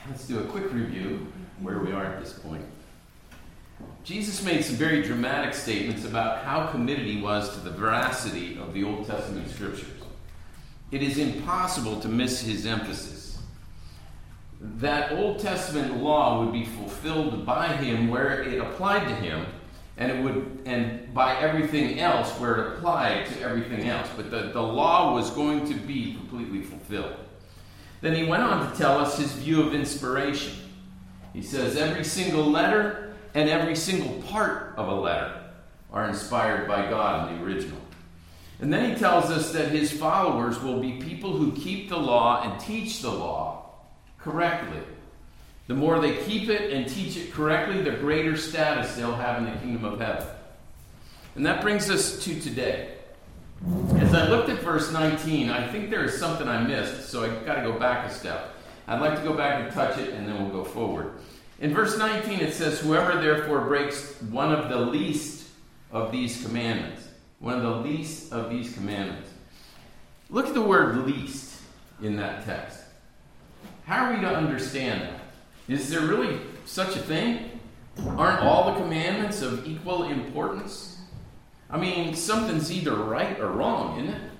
Let's do a quick review where we are at this point. Jesus made some very dramatic statements about how committed he was to the veracity of the Old Testament scriptures. It is impossible to miss his emphasis. That Old Testament law would be fulfilled by him where it applied to him, and by everything else where it applied to everything else. But the law was going to be completely fulfilled. Then he went on to tell us his view of inspiration. He says every single letter and every single part of a letter are inspired by God in the original. And then he tells us that his followers will be people who keep the law and teach the law correctly. The more they keep it and teach it correctly, the greater status they'll have in the kingdom of heaven. And that brings us to today. As I looked at verse 19, I think there is something I missed, so I've got to go back a step. I'd like to go back and touch it, and then we'll go forward. In verse 19, it says, whoever therefore breaks one of the least of these commandments. One of the least of these commandments. Look at the word least in that text. How are we to understand that? Is there really such a thing? Aren't all the commandments of equal importance? I mean, something's either right or wrong, isn't it?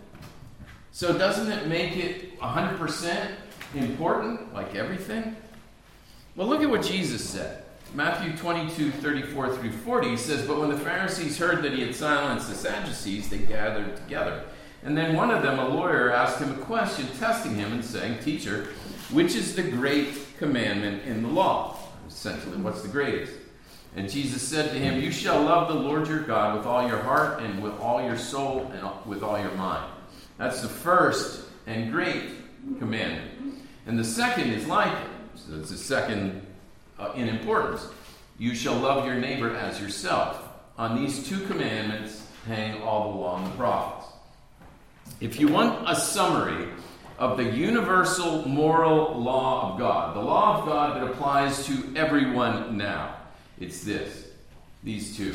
So doesn't it make it 100% important, like everything? Well, look at what Jesus said. Matthew 22:34 through 40, he says, but when the Pharisees heard that he had silenced the Sadducees, they gathered together. And then one of them, a lawyer, asked him a question, testing him and saying, Teacher, which is the great commandment in the law? Essentially, what's the greatest? And Jesus said to him, you shall love the Lord your God with all your heart and with all your soul and with all your mind. That's the first and great commandment. And the second is like it. So it's the second in importance. You shall love your neighbor as yourself. On these two commandments hang all the law and the prophets. If you want a summary of the universal moral law of God, the law of God that applies to everyone now, it's these two.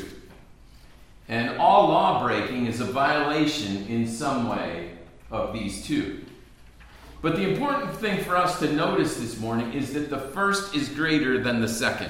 And all law breaking is a violation in some way of these two. But the important thing for us to notice this morning is that the first is greater than the second.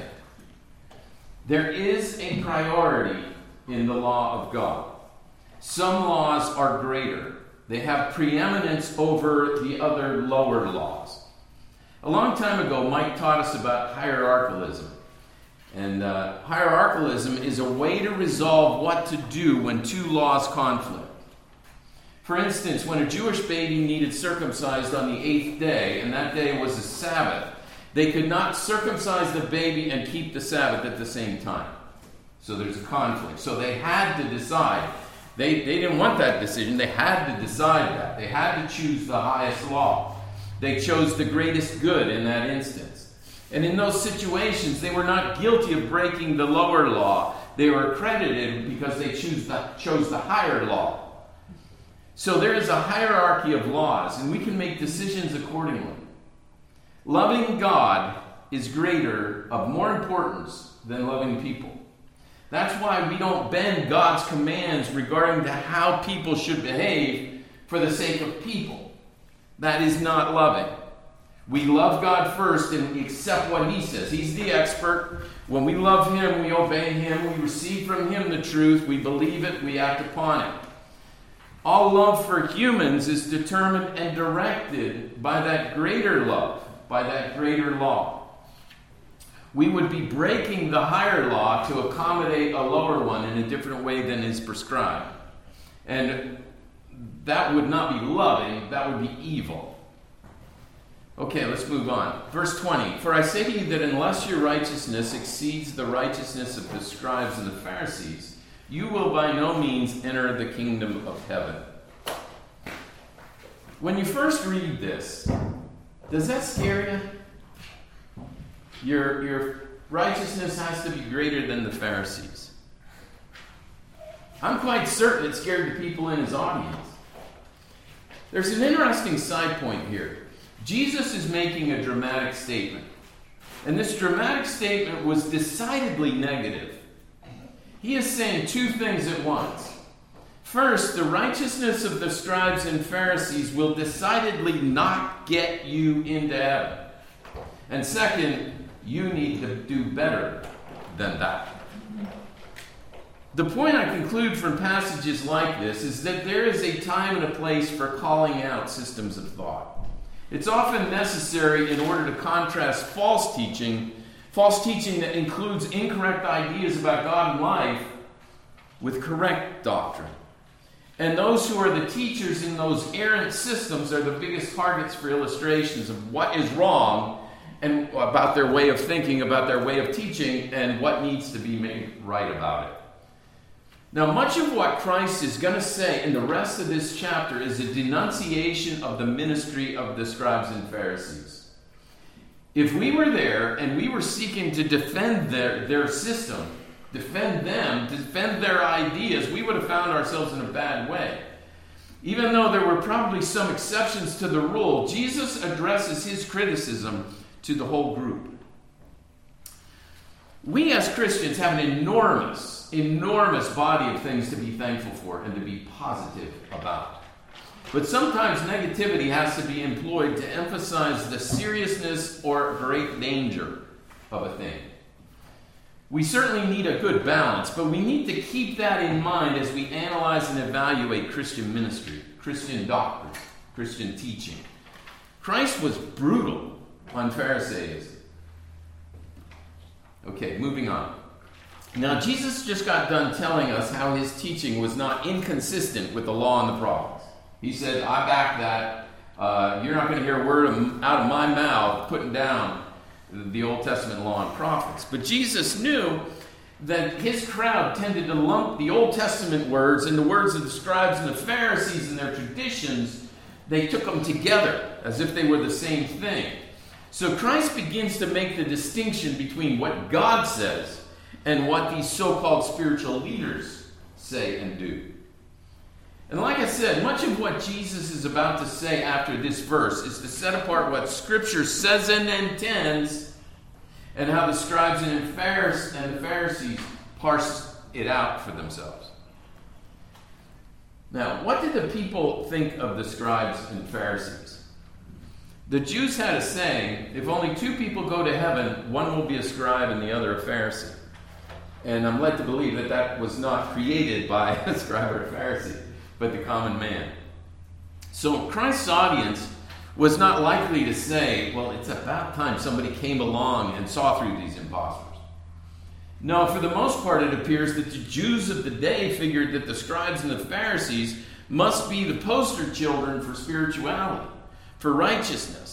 There is a priority in the law of God. Some laws are greater. They have preeminence over the other lower laws. A long time ago, Mike taught us about hierarchicalism. And hierarchicalism is a way to resolve what to do when two laws conflict. For instance, when a Jewish baby needed circumcised on the 8th day, and that day was a Sabbath, they could not circumcise the baby and keep the Sabbath at the same time. So there's a conflict. So they had to decide. They didn't want that decision. They had to decide that. They had to choose the highest law. They chose the greatest good in that instance. And in those situations, they were not guilty of breaking the lower law. They were accredited because they chose the higher law. So there is a hierarchy of laws, and we can make decisions accordingly. Loving God is greater, of more importance than loving people. That's why we don't bend God's commands regarding to how people should behave for the sake of people. That is not loving. We love God first and we accept what He says. He's the expert. When we love Him, we obey Him. We receive from Him the truth. We believe it. We act upon it. All love for humans is determined and directed by that greater love, by that greater law. We would be breaking the higher law to accommodate a lower one in a different way than is prescribed. And that would not be loving, that would be evil. Okay, let's move on. Verse 20. For I say to you that unless your righteousness exceeds the righteousness of the scribes and the Pharisees, you will by no means enter the kingdom of heaven. When you first read this, does that scare you? Your righteousness has to be greater than the Pharisees. I'm quite certain it scared the people in his audience. There's an interesting side point here. Jesus is making a dramatic statement. And this dramatic statement was decidedly negative. He is saying two things at once. First, the righteousness of the scribes and Pharisees will decidedly not get you into heaven. And second, you need to do better than that. The point I conclude from passages like this is that there is a time and a place for calling out systems of thought. It's often necessary in order to contrast false teaching that includes incorrect ideas about God and life, with correct doctrine. And those who are the teachers in those errant systems are the biggest targets for illustrations of what is wrong and about their way of thinking, about their way of teaching, and what needs to be made right about it. Now, much of what Christ is going to say in the rest of this chapter is a denunciation of the ministry of the scribes and Pharisees. If we were there and we were seeking to defend their system, defend them, defend their ideas, we would have found ourselves in a bad way. Even though there were probably some exceptions to the rule, Jesus addresses his criticism to the whole group. We as Christians have an enormous body of things to be thankful for and to be positive about. But sometimes negativity has to be employed to emphasize the seriousness or great danger of a thing. We certainly need a good balance, but we need to keep that in mind as we analyze and evaluate Christian ministry, Christian doctrine, Christian teaching. Christ was brutal on Pharisaism. Okay, moving on. Now, Jesus just got done telling us how his teaching was not inconsistent with the law and the prophets. He said, I back that. You're not going to hear a word out of my mouth putting down the Old Testament law and prophets. But Jesus knew that his crowd tended to lump the Old Testament words and the words of the scribes and the Pharisees and their traditions. They took them together as if they were the same thing. So Christ begins to make the distinction between what God says and what these so-called spiritual leaders say and do. And like I said, much of what Jesus is about to say after this verse is to set apart what Scripture says and intends, and how the scribes and the Pharisees parse it out for themselves. Now, what did the people think of the scribes and Pharisees? The Jews had a saying, if only two people go to heaven, one will be a scribe and the other a Pharisee. And I'm led to believe that that was not created by a scribe or a Pharisee, but the common man. So Christ's audience was not likely to say, well, it's about time somebody came along and saw through these imposters. No, for the most part, it appears that the Jews of the day figured that the scribes and the Pharisees must be the poster children for spirituality, for righteousness.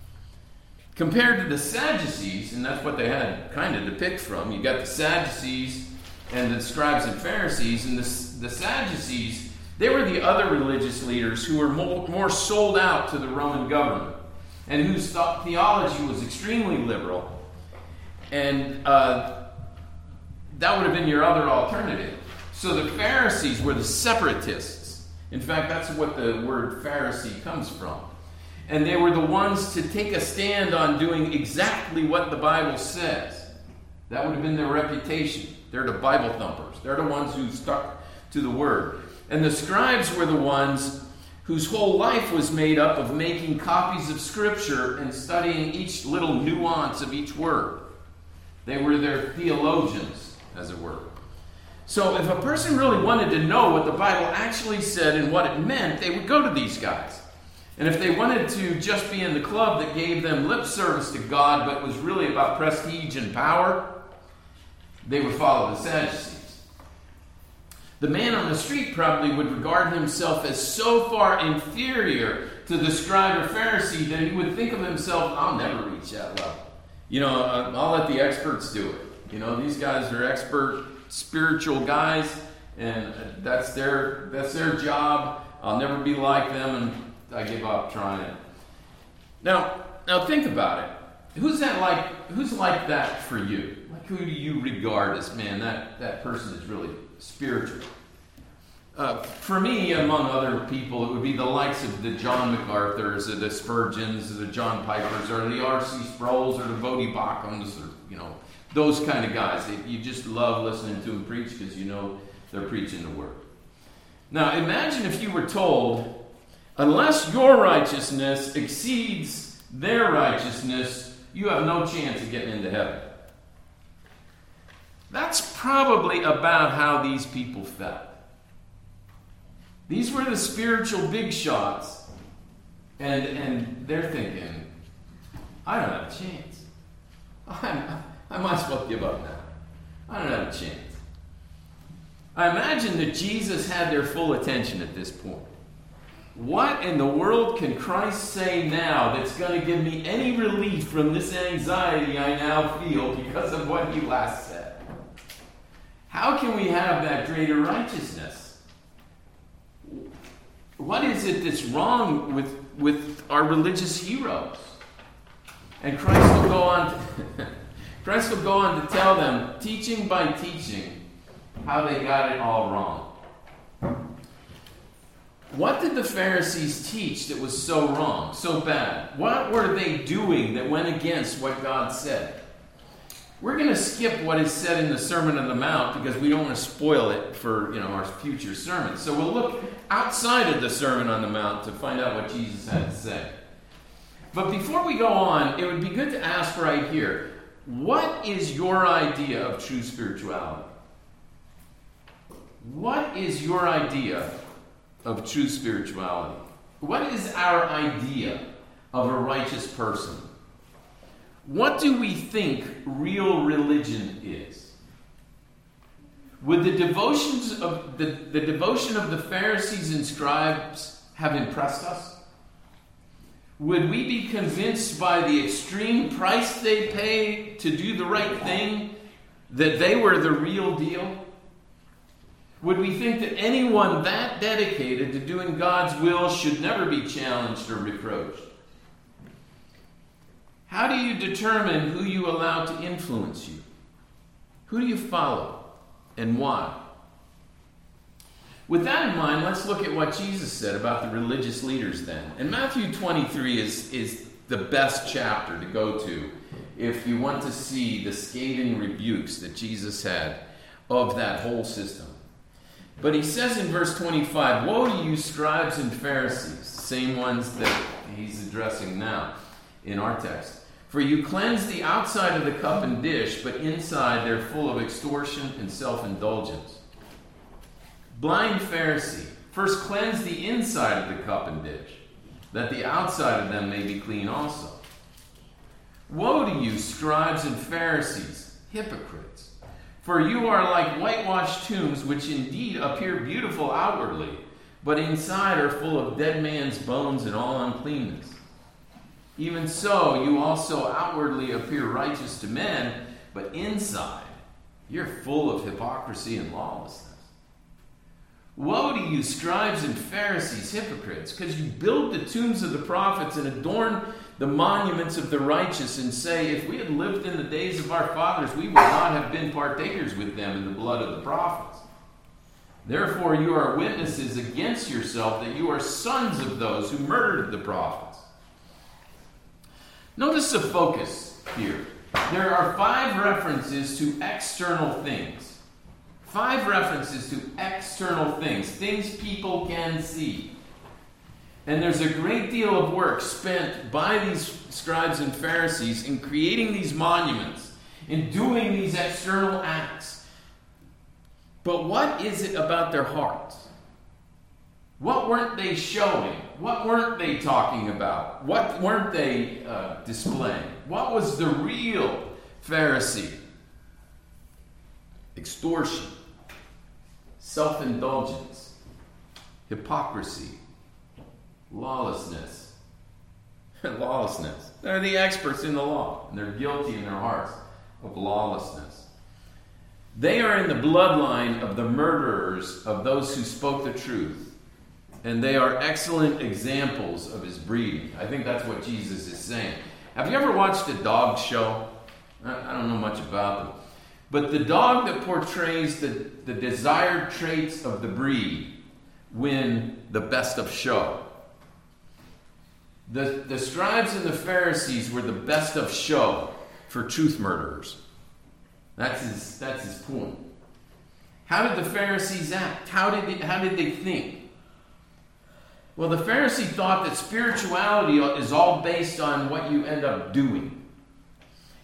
Compared to the Sadducees, and that's what they had kind of to pick from. You got the Sadducees and the scribes and Pharisees, and the Sadducees, they were the other religious leaders who were more sold out to the Roman government and whose theology was extremely liberal. And that would have been your other alternative. So the Pharisees were the separatists. In fact, that's what the word Pharisee comes from. And they were the ones to take a stand on doing exactly what the Bible says. That would have been their reputation. They're the Bible thumpers. They're the ones who stuck to the Word. And the scribes were the ones whose whole life was made up of making copies of Scripture and studying each little nuance of each word. They were their theologians, as it were. So if a person really wanted to know what the Bible actually said and what it meant, they would go to these guys. And if they wanted to just be in the club that gave them lip service to God but was really about prestige and power, they would follow the Sadducees. The man on the street probably would regard himself as so far inferior to the scribe or Pharisee that he would think of himself, I'll never reach that level. I'll let the experts do it. These guys are expert spiritual guys, and that's their job. I'll never be like them, and I give up trying it. Now think about it. Who's like that for you? Like, who do you regard as, man, that person is really spiritual? For me, among other people, it would be the likes of the John MacArthurs, or the Spurgeons, or the John Pipers, or the R.C. Sproul's, or the Bodie Bachams, or those kind of guys. You just love listening to them preach because they're preaching the Word. Now, imagine if you were told, unless your righteousness exceeds their righteousness, you have no chance of getting into heaven. That's probably about how these people felt. These were the spiritual big shots, and they're thinking, I don't have a chance. I might as well give up now. I don't have a chance. I imagine that Jesus had their full attention at this point. What in the world can Christ say now that's going to give me any relief from this anxiety I now feel because of what he last said? How can we have that greater righteousness? What is it that's wrong with our religious heroes? And Christ will go on to tell them, teaching by teaching, how they got it all wrong. What did the Pharisees teach that was so wrong, so bad? What were they doing that went against what God said? We're going to skip what is said in the Sermon on the Mount because we don't want to spoil it for our future sermons. So we'll look outside of the Sermon on the Mount to find out what Jesus had to say. But before we go on, it would be good to ask right here, what is your idea of true spirituality? What is your idea of true spirituality? What is our idea of a righteous person? What do we think real religion is? Would the devotion of the Pharisees and scribes have impressed us? Would we be convinced by the extreme price they paid to do the right thing that they were the real deal? Would we think that anyone that dedicated to doing God's will should never be challenged or reproached? How do you determine who you allow to influence you? Who do you follow and why? With that in mind, let's look at what Jesus said about the religious leaders then. And Matthew 23 is the best chapter to go to if you want to see the scathing rebukes that Jesus had of that whole system. But he says in verse 25, "Woe to you, scribes and Pharisees," same ones that he's addressing now in our text. "For you cleanse the outside of the cup and dish, but inside they're full of extortion and self-indulgence. Blind Pharisee, first cleanse the inside of the cup and dish, that the outside of them may be clean also. Woe to you, scribes and Pharisees, hypocrites! For you are like whitewashed tombs, which indeed appear beautiful outwardly, but inside are full of dead man's bones and all uncleanness. Even so, you also outwardly appear righteous to men, but inside you're full of hypocrisy and lawlessness. Woe to you, scribes and Pharisees, hypocrites, because you build the tombs of the prophets and adorn the monuments of the righteous and say, if we had lived in the days of our fathers, we would not have been partakers with them in the blood of the prophets. Therefore you are witnesses against yourself that you are sons of those who murdered the prophets." Notice the focus here. There are 5 references to external things. 5 references to external things, things people can see. And there's a great deal of work spent by these scribes and Pharisees in creating these monuments, in doing these external acts. But what is it about their hearts? What weren't they showing? What weren't they talking about? What weren't they displaying? What was the real Pharisee? Extortion, self-indulgence, hypocrisy, lawlessness. Lawlessness. They're the experts in the law, and they're guilty in their hearts of lawlessness. They are in the bloodline of the murderers of those who spoke the truth, and they are excellent examples of his breeding. I think that's what Jesus is saying. Have you ever watched a dog show? I don't know much about them. But the dog that portrays the desired traits of the breed win the best of show. The scribes and the Pharisees were the best of show for truth murderers. That's his point. How did the Pharisees act? How did they think? Well, the Pharisee thought that spirituality is all based on what you end up doing.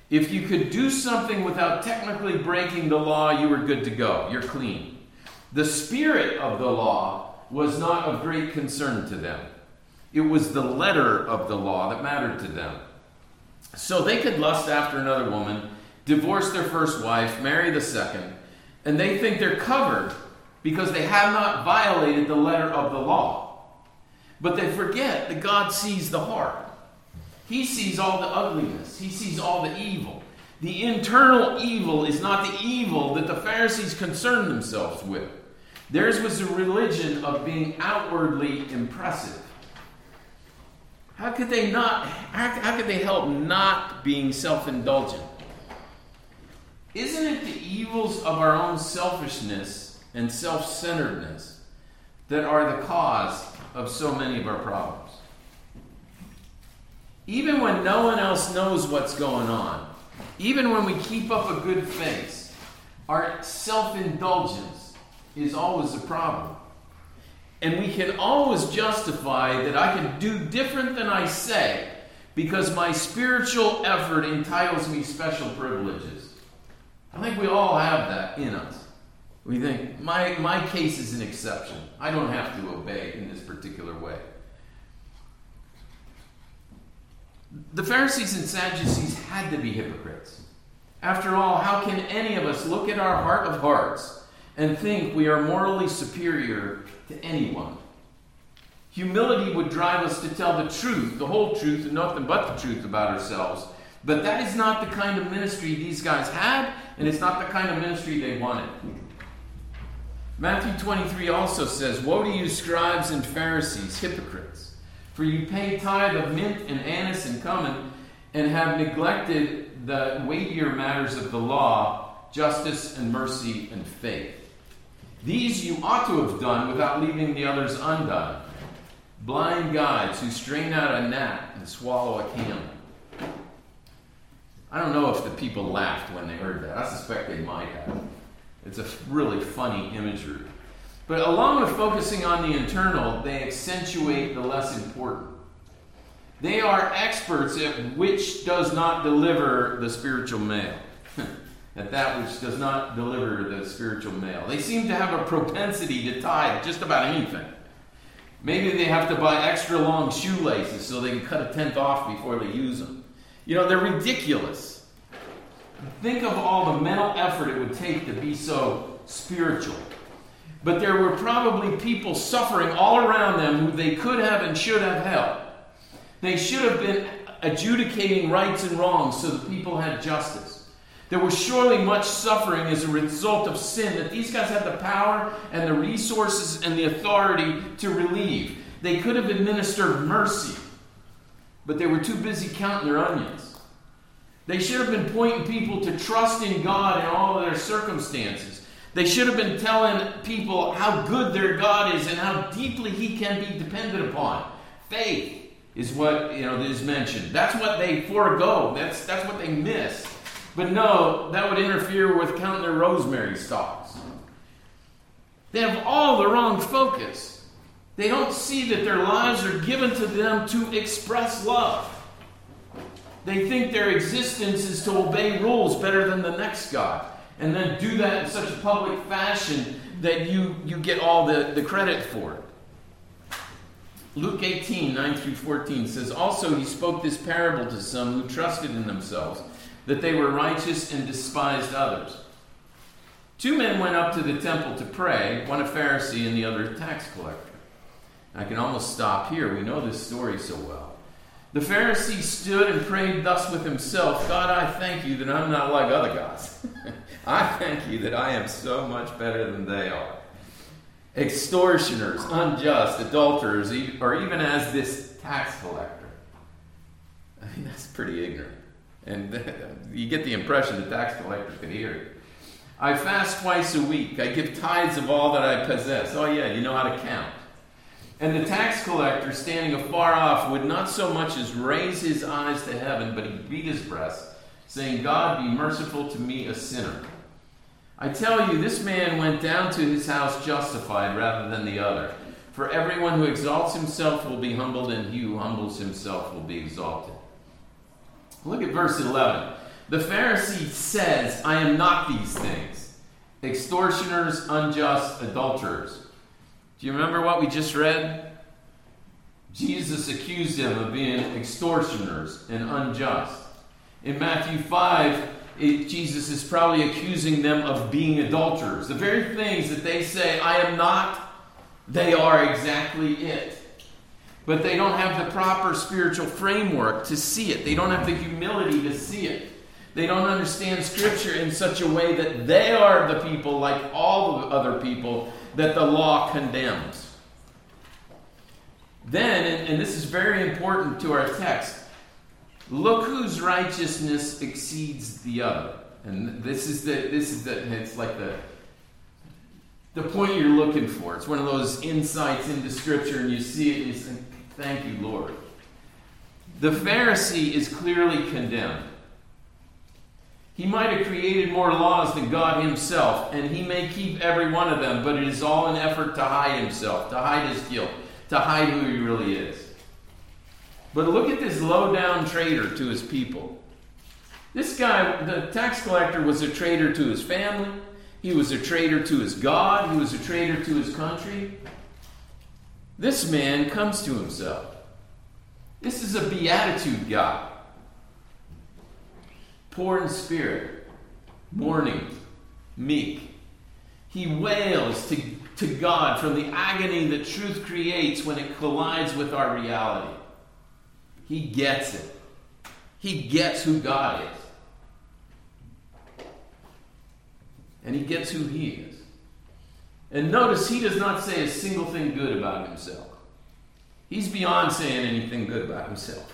If you could do something without technically breaking the law, you were good to go. You're clean. The spirit of the law was not of great concern to them. It was the letter of the law that mattered to them. So they could lust after another woman, divorce their first wife, marry the second, and they think they're covered because they have not violated the letter of the law. But they forget that God sees the heart. He sees all the ugliness. He sees all the evil. The internal evil is not the evil that the Pharisees concerned themselves with. Theirs was a religion of being outwardly impressive. How could they help not being self-indulgent? Isn't it the evils of our own selfishness and self-centeredness that are the cause of so many of our problems? Even when no one else knows what's going on, even when we keep up a good face, our self-indulgence is always a problem. And we can always justify that I can do different than I say because my spiritual effort entitles me special privileges. I think we all have that in us. We think, my case is an exception. I don't have to obey in this particular way. The Pharisees and Sadducees had to be hypocrites. After all, how can any of us look at our heart of hearts and think we are morally superior to anyone? Humility would drive us to tell the truth, the whole truth, and nothing but the truth about ourselves. But that is not the kind of ministry these guys had, and it's not the kind of ministry they wanted. Matthew 23 also says, "Woe to you, scribes and Pharisees, hypocrites! For you pay tithe of mint and anise and cumin, and have neglected the weightier matters of the law, justice and mercy and faith. These you ought to have done without leaving the others undone. Blind guides who strain out a gnat and swallow a camel." I don't know if the people laughed when they heard that. I suspect they might have. It's a really funny imagery. But along with focusing on the internal, they accentuate the less important. They are experts at which does not deliver the spiritual mail. At that which does not deliver the spiritual mail. They seem to have a propensity to tithe just about anything. Maybe they have to buy extra long shoelaces so they can cut a tenth off before they use them. They're ridiculous. Think of all the mental effort it would take to be so spiritual. But there were probably people suffering all around them who they could have and should have helped. They should have been adjudicating rights and wrongs so that people had justice. There was surely much suffering as a result of sin that these guys had the power and the resources and the authority to relieve. They could have administered mercy, but they were too busy counting their onions. They should have been pointing people to trust in God in all of their circumstances. They should have been telling people how good their God is and how deeply He can be depended upon. Faith is what is mentioned. That's what they forego. That's what they miss. But no, that would interfere with counting their rosemary stalks. They have all the wrong focus. They don't see that their lives are given to them to express love. They think their existence is to obey rules better than the next guy, and then do that in such a public fashion that you get all the credit for it. Luke 18, 9 through 14 says, "Also he spoke this parable to some who trusted in themselves, that they were righteous and despised others. 2 men went up to the temple to pray, one a Pharisee and the other a tax collector." I can almost stop here. We know this story so well. "The Pharisee stood and prayed thus with himself, 'God, I thank you that I'm not like other guys. I thank you that I am so much better than they are. Extortioners, unjust, adulterers, or even as this tax collector.'" I mean, that's pretty ignorant. And you get the impression the tax collector could hear it. "I fast twice a week. I give tithes of all that I possess." Oh yeah, you know how to count. "And the tax collector, standing afar off, would not so much as raise his eyes to heaven, but he beat his breast, saying, 'God, be merciful to me, a sinner.' I tell you, this man went down to his house justified rather than the other. For everyone who exalts himself will be humbled, and he who humbles himself will be exalted." Look at verse 11. The Pharisee says, I am not these things. Extortioners, unjust, adulterers. Do you remember what we just read? Jesus accused them of being extortioners and unjust. In Matthew 5, Jesus is probably accusing them of being adulterers. The very things that they say, I am not, they are exactly it. But they don't have the proper spiritual framework to see it. They don't have the humility to see it. They don't understand Scripture in such a way that they are the people, like all the other people, that the law condemns. Then, and this is very important to our text, look whose righteousness exceeds the other. And it's like the point you're looking for. It's one of those insights into Scripture, and you see it and you think, thank you, Lord. The Pharisee is clearly condemned. He might have created more laws than God himself, and he may keep every one of them, but it is all an effort to hide himself, to hide his guilt, to hide who he really is. But look at this low-down traitor to his people. This guy, the tax collector, was a traitor to his family. He was a traitor to his God. He was a traitor to his country. This man comes to himself. This is a beatitude guy. Poor in spirit, mourning, meek. He wails to God from the agony that truth creates when it collides with our reality. He gets it. He gets who God is. And he gets who he is. And notice he does not say a single thing good about himself. He's beyond saying anything good about himself.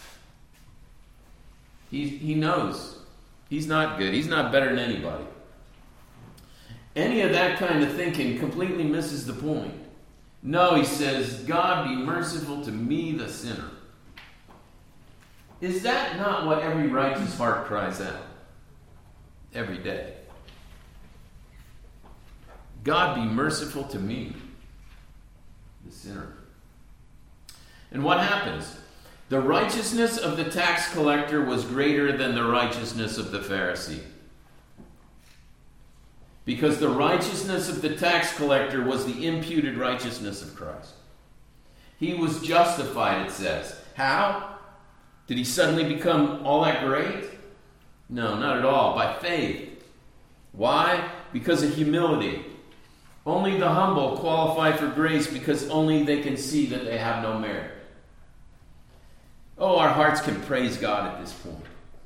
He knows he's not good. He's not better than anybody. Any of that kind of thinking completely misses the point. No, he says, God be merciful to me, the sinner. Is that not what every righteous heart cries out every day? God be merciful to me, the sinner. And what happens? The righteousness of the tax collector was greater than the righteousness of the Pharisee. Because the righteousness of the tax collector was the imputed righteousness of Christ. He was justified, it says. How? Did he suddenly become all that great? No, not at all. By faith. Why? Because of humility. Only the humble qualify for grace because only they can see that they have no merit. Oh, our hearts can praise God at this point.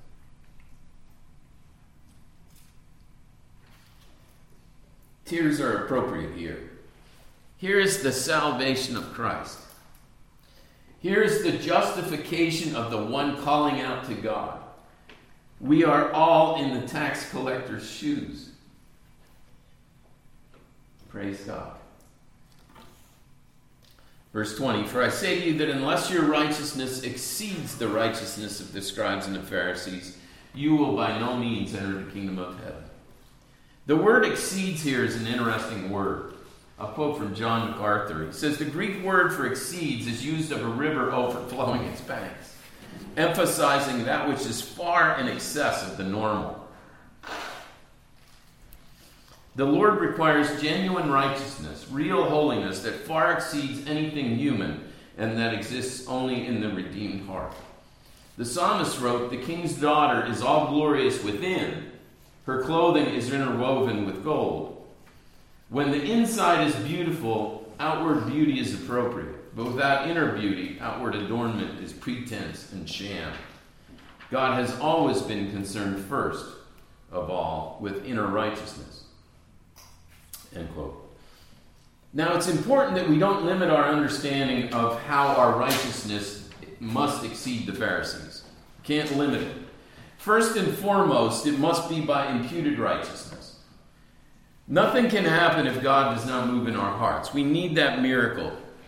Tears are appropriate here. Here is the salvation of Christ. Here is the justification of the one calling out to God. We are all in the tax collector's shoes. Praise God. Verse 20, for I say to you that unless your righteousness exceeds the righteousness of the scribes and the Pharisees, you will by no means enter the kingdom of heaven. The word exceeds here is an interesting word. I'll quote from John MacArthur. He says, the Greek word for exceeds is used of a river overflowing its banks, emphasizing that which is far in excess of the normal. The Lord requires genuine righteousness, real holiness that far exceeds anything human and that exists only in the redeemed heart. The psalmist wrote, the king's daughter is all glorious within. Her clothing is interwoven with gold. When the inside is beautiful, outward beauty is appropriate. But without inner beauty, outward adornment is pretense and sham. God has always been concerned first of all with inner righteousness. End quote. Now, it's important that we don't limit our understanding of how our righteousness must exceed the Pharisees. Can't limit it. First and foremost, it must be by imputed righteousness. Nothing can happen if God does not move in our hearts. We need that miracle.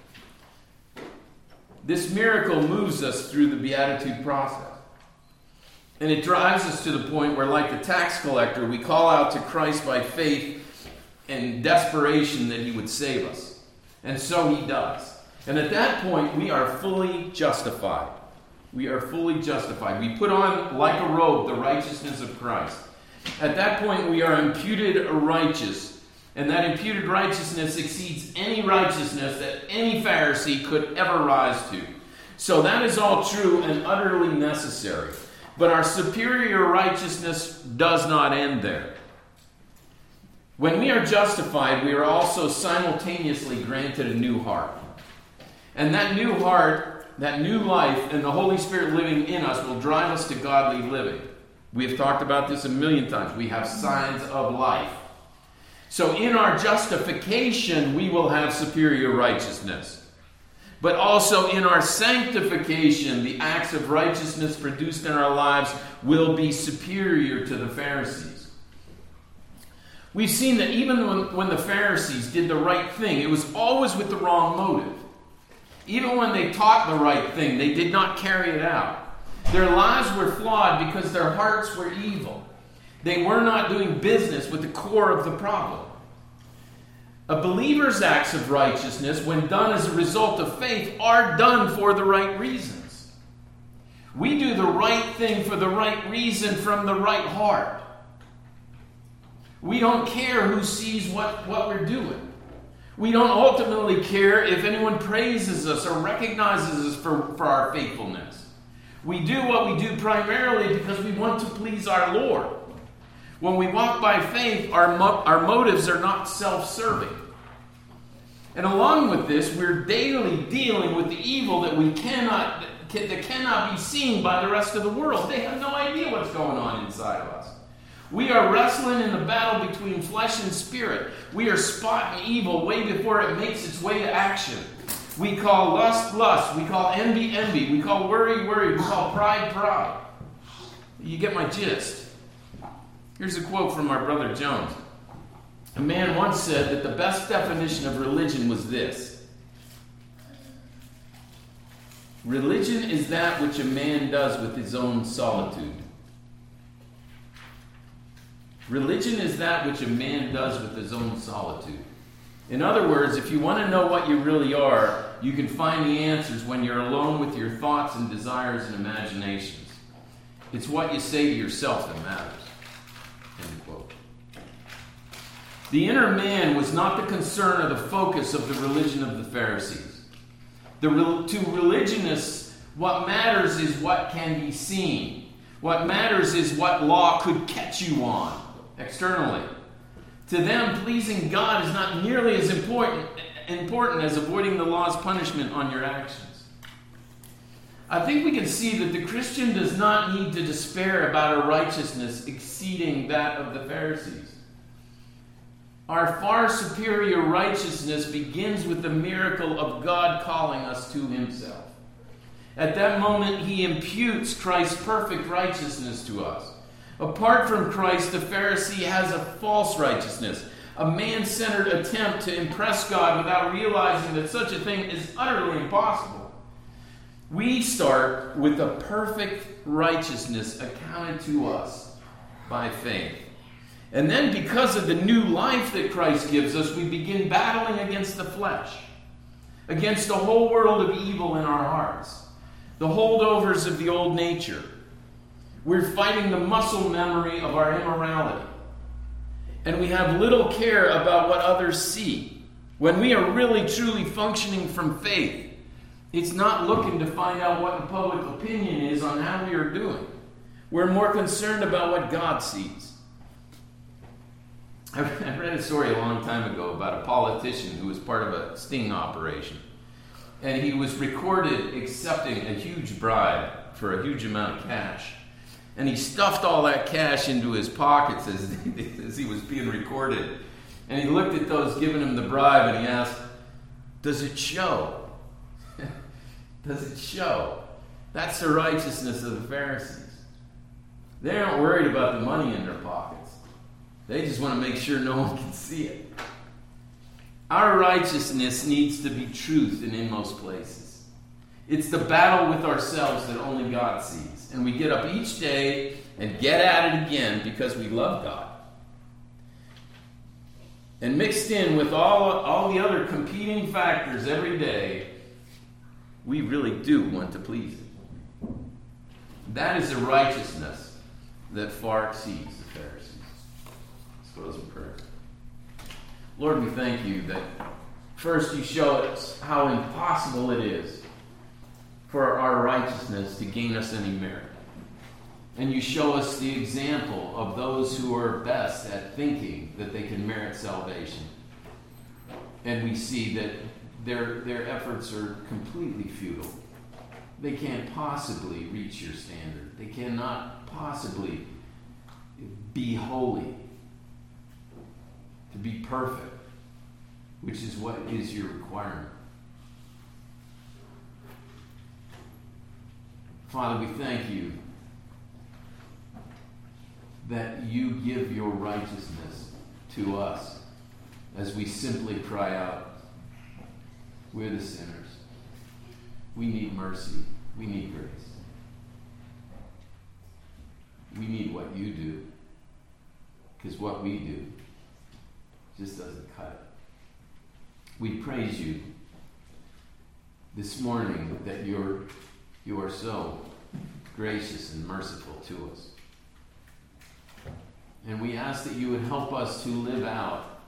This miracle moves us through the beatitude process. And it drives us to the point where, like the tax collector, we call out to Christ by faith and desperation that he would save us. And so he does. And at that point, we are fully justified. We are fully justified. We put on, like a robe, the righteousness of Christ. At that point, we are imputed righteous. And that imputed righteousness exceeds any righteousness that any Pharisee could ever rise to. So that is all true and utterly necessary. But our superior righteousness does not end there. When we are justified, we are also simultaneously granted a new heart. And that new heart, that new life, and the Holy Spirit living in us will drive us to godly living. We have talked about this a million times. We have signs of life. So in our justification, we will have superior righteousness. But also in our sanctification, the acts of righteousness produced in our lives will be superior to the Pharisees. We've seen that even when the Pharisees did the right thing, it was always with the wrong motive. Even when they taught the right thing, they did not carry it out. Their lives were flawed because their hearts were evil. They were not doing business with the core of the problem. A believer's acts of righteousness, when done as a result of faith, are done for the right reasons. We do the right thing for the right reason from the right heart. We don't care who sees what we're doing. We don't ultimately care if anyone praises us or recognizes us for our faithfulness. We do what we do primarily because we want to please our Lord. When we walk by faith, our motives are not self-serving. And along with this, we're daily dealing with the evil that cannot be seen by the rest of the world. They have no idea what's going on inside of us. We are wrestling in the battle between flesh and spirit. We are spotting evil way before it makes its way to action. We call lust, lust. We call envy, envy. We call worry, worry. We call pride, pride. You get my gist. Here's a quote from our brother Jones. A man once said that the best definition of religion was this: religion is that which a man does with his own solitude. Religion is that which a man does with his own solitude. In other words, if you want to know what you really are, you can find the answers when you're alone with your thoughts and desires and imaginations. It's what you say to yourself that matters. End quote. The inner man was not the concern or the focus of the religion of the Pharisees. To religionists, what matters is what can be seen. What matters is what law could catch you on externally. To them, pleasing God is not nearly as important as avoiding the law's punishment on your actions. I think we can see that the Christian does not need to despair about a righteousness exceeding that of the Pharisees. Our far superior righteousness begins with the miracle of God calling us to himself. At that moment, he imputes Christ's perfect righteousness to us. Apart from Christ, the Pharisee has a false righteousness, a man-centered attempt to impress God without realizing that such a thing is utterly impossible. We start with a perfect righteousness accounted to us by faith. And then because of the new life that Christ gives us, we begin battling against the flesh, against the whole world of evil in our hearts, the holdovers of the old nature. We're fighting the muscle memory of our immorality. And we have little care about what others see. When we are really, truly functioning from faith, it's not looking to find out what the public opinion is on how we are doing. We're more concerned about what God sees. I read a story a long time ago about a politician who was part of a sting operation. And he was recorded accepting a huge bribe for a huge amount of cash. And he stuffed all that cash into his pockets as he was being recorded. And he looked at those giving him the bribe and he asked, "Does it show?" Does it show? That's the righteousness of the Pharisees. They aren't worried about the money in their pockets. They just want to make sure no one can see it. Our righteousness needs to be truth in inmost places. It's the battle with ourselves that only God sees. And we get up each day and get at it again because we love God. And mixed in with all the other competing factors every day, we really do want to please Him. That is a righteousness that far exceeds the Pharisees. Let's close in prayer. Lord, we thank you that first you show us how impossible it is for our righteousness to gain us any merit. And you show us the example of those who are best at thinking that they can merit salvation. And we see that their efforts are completely futile. They can't possibly reach your standard. They cannot possibly be holy, to be perfect, which is what is your requirement. Father, we thank you that you give your righteousness to us as we simply cry out, we're the sinners. We need mercy. We need grace. We need what you do, because what we do just doesn't cut it. We praise you this morning that you are so gracious and merciful to us. And we ask that you would help us to live out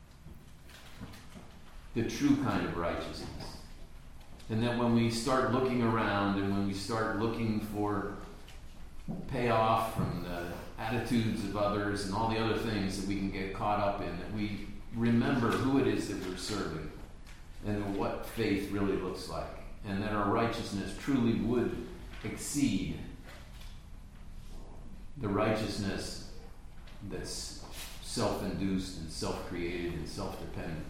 the true kind of righteousness. And that when we start looking around and when we start looking for payoff from the attitudes of others and all the other things that we can get caught up in, that we remember who it is that we're serving and what faith really looks like. And that our righteousness truly would exceed the righteousness that's self-induced and self-created and self-dependent.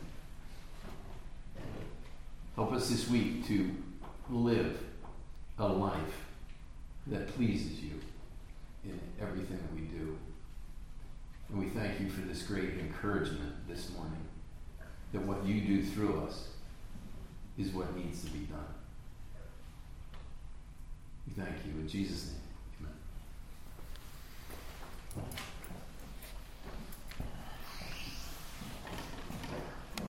Help us this week to live a life that pleases you in everything that we do. And we thank you for this great encouragement this morning, that what you do through us is what needs to be done. We thank you in Jesus' name.